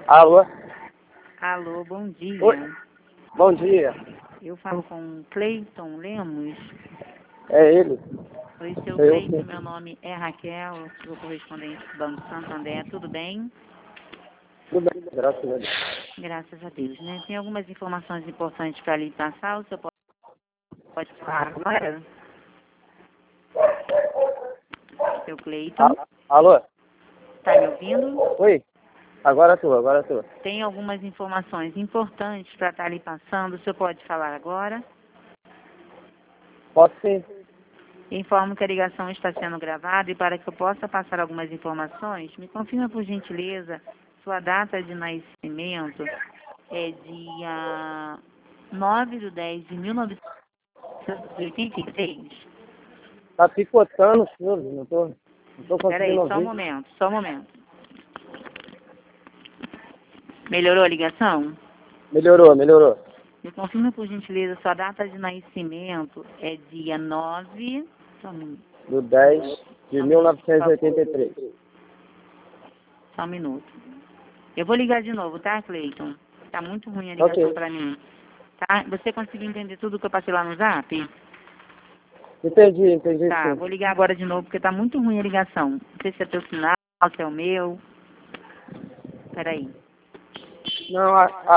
Alô? Alô, bom dia. Oi. Bom dia. Eu falo com Cleiton Lemos. É ele? Oi, seu Sou eu, Cleiton, sim. meu nome é Raquel, eu sou correspondente do Banco Santander, tudo bem? Tudo bem, graças a Deus. Graças a Deus, né? Tem algumas informações importantes para lhe passar, o senhor pode falar agora? Seu Cleiton, Alô? está me ouvindo? Oi? Agora tô. Tem algumas informações importantes para estar lhe passando, o senhor pode falar agora? Posso sim. Informo que a ligação está sendo gravada e para que eu possa passar algumas informações, me confirma por gentileza sua data de nascimento é dia 9/10/1983. Tá picotando, senhor. Não tô Espera aí, conseguindo só um ouvir. momento, só um momento. Melhorou a ligação? Melhorou. Me confirma por gentileza sua data de nascimento é dia 9. Do 10 de 1983. Só um minuto. Eu vou ligar de novo, tá, Cleiton? Tá muito ruim a ligação Ok. para mim. Tá? Você conseguiu entender tudo que eu passei lá no Zap? Entendi Tá, sim. vou ligar agora de novo porque tá muito ruim a ligação. Não sei se é teu sinal, se é o meu. Peraí. Não,